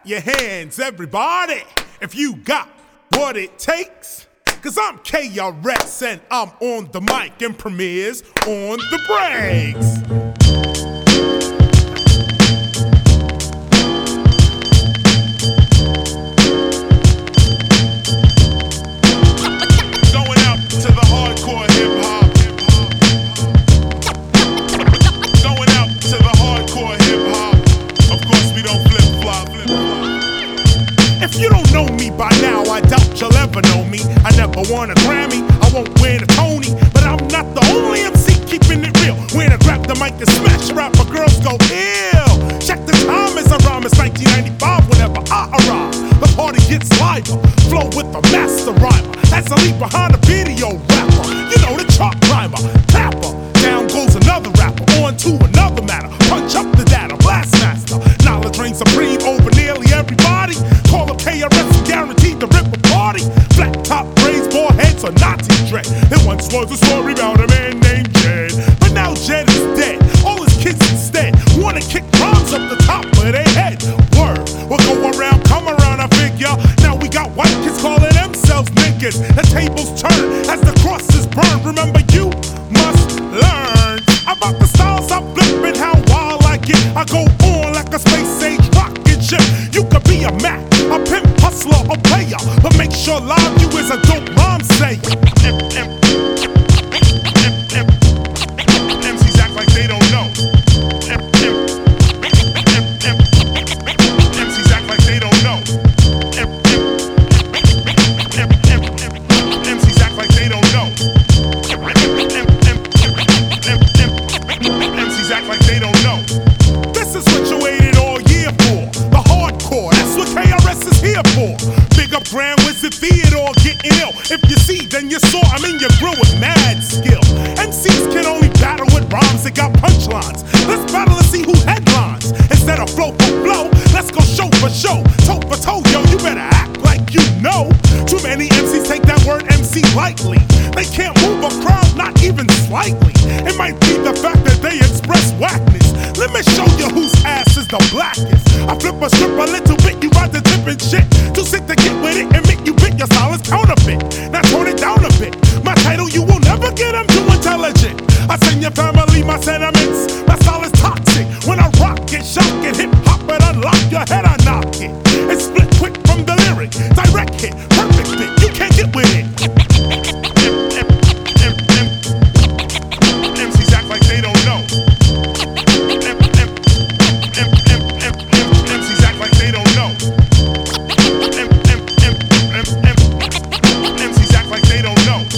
your hands, everybody, if you got what it takes. Cause I'm KRS and I'm on the mic and Premier's on the breaks. If you don't know me by now, I doubt you'll ever know me. I never won a Grammy, I won't win a Tony, but I'm not the only MC keeping it real. When I grab the mic and smash a rapper, girls go ill. Check the time as I rhyme, it's 1995 whenever I arrive. The party gets liver, flow with the master rhymer. As I leave behind a video rapper, you know the chart climber, tapper. Down goes another rapper, on to another matter. Punch up the data, blast master. Knowledge reigns supreme over nearly everybody. Call up KRS and guaranteed to rip a party. Flat top braids, bald heads, or Nazi dread. There once was a story about a man named Jed, but now Jed is dead. All his kids instead wanna kick rhymes up the top of their head. Word, we'll go around, come around, I figure. Now we got white kids calling themselves niggas. The tables turn as the crosses burn. Remember, you must learn about the styles I flip and how wild I get. I go on like a space age rocket ship. You could be a Mac, a pimp, hustler, or player, but make sure live you is a dope rhyme sayer. MCs act like they don't know. MCs act like they don't know. MCs act like they don't know. MCs act like they don't know. This is what you waited all year for. The hardcore, that's what KRS is here for. Big up Grand Wizard Theodore getting ill. If you see, then you saw. I mean, you grew with mad skill. MCs can only battle with rhymes that got punchlines. Let's battle and see who headlines. Instead of flow for flow, let's go show for show. Toe for toe, yo, you better act like you know. Too many MCs take that word MC lightly. They can't move a crowd, not even slightly. It might be the fact that they express whackness. Let me show you whose ass is the blackest. I flip a strip a little bit, you ride the tip and shit. Too sick to get with it and make you bit. Your style is counterfeit. Now tone it down a bit. My title, you will never get, I'm too intelligent. I send your family my sentiments. My style is toxic. When I rock it, shock it, hip hop it, unlock your head, I knock it. It's split quick from the lyric. Direct hit, perfect fit. You can't get with it. MCs act like they don't know. MCs act like they don't know. MCs act like they don't know.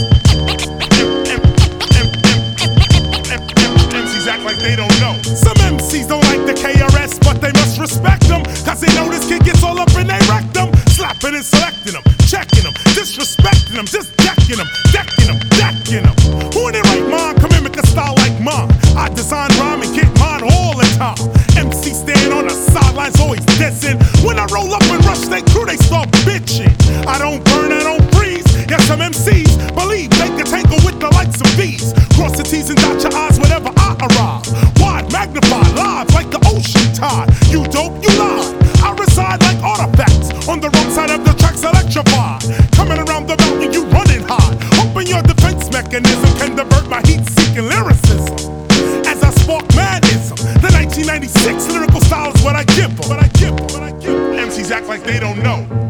MCs act like they don't know. Some MCs don't like the KRS, but they must respect them. Cause they know this kid gets all up in they rectum. Slapping and selecting them, checking them, disrespecting them, just decking them, decking them, decking them. Who in their right mind can mimic a style like mine? I design rhyme and get mine all the time. MC stand on the sidelines, always dissing. When I roll up and rush they crew, they start bitching. I don't burn, I don't freeze. Yes, some MCs believe they can tangle with the likes of these. Cross the T's and dot your I's whenever I arrive. Wide, magnified, live like the ocean tide. You dope, you lie. I reside like artifacts on the wrong side of the tracks, electrified. Coming around the mountain, you running high. Hoping your defense mechanism can divert my heat-seeking lyricism. As I spark madism, the 1996 lyrical style is what I give them. MCs act like they don't know.